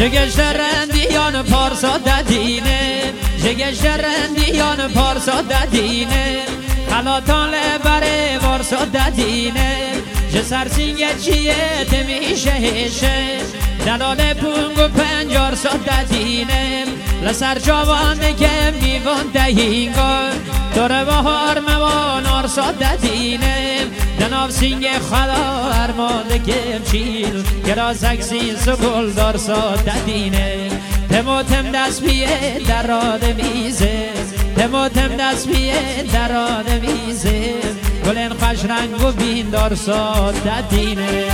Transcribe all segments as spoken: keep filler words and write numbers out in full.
جگش رندیان پارسا ددینه جگش رندیان پارسا ددینه خلاتان لبره وارسا ددینه جه سرسینگه چیه تمیشه هشه دلال پونگ و پنجار سا ددینه لسر جوانه که میوان دهینگا داره بهار موان آرسا ددینه دناف سینگ خدا ارمانده که چیل گرا سکسین سگل دارسا ددینه تموتم دست بیه در راد میزه تموتم دست بیه در راد میزه گلن خوش رنگ و بین دارسا ددینه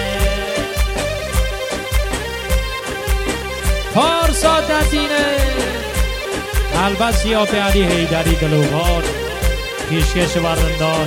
پارسا ددینه البسی آب علی حیدری دلوغان پیشکش ورندان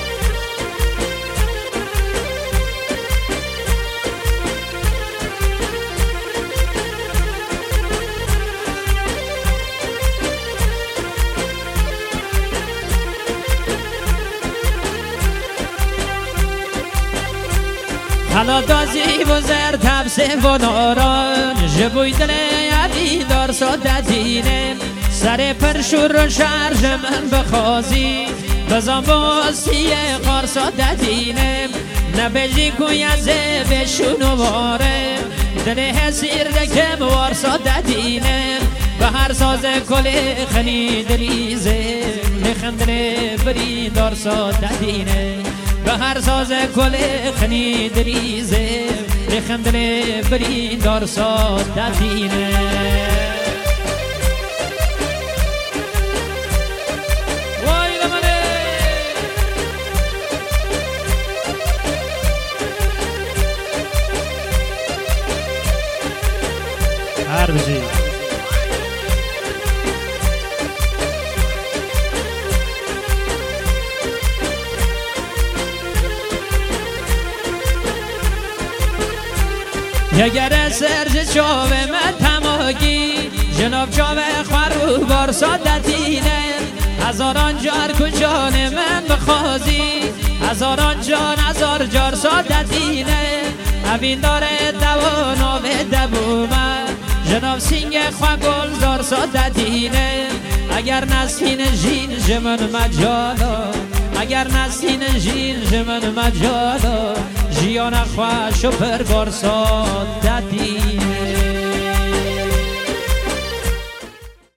حالا دازی و زر تبسه و ناران جبوی دل علی دارسا ددینه سر پرشور و شرج من بخوازی بزن باسیه قارسا ددینه نبجی کوی ازه بشونو واره دل حسیر دکم وارسا ددینه به هر ساز کل خنی دریزه لخندره بری دارسا ددینه به هر ساز کل خنی دریزه لخندره بری دارسا ددینه هر بزی یگر سرج چاوه من تماگی جناب چاوه خورو بارسا ددینه هزاران جار کجان من بخوازی هزاران جان هزار جار سا ددینه اوین داره دوانو به دبومه جناب سینگ خواه گل دار سا ددینه اگر نسین جین جمن مجالا اگر نسین جین جمن مجالا جیان خواه شپر گار سا ددینه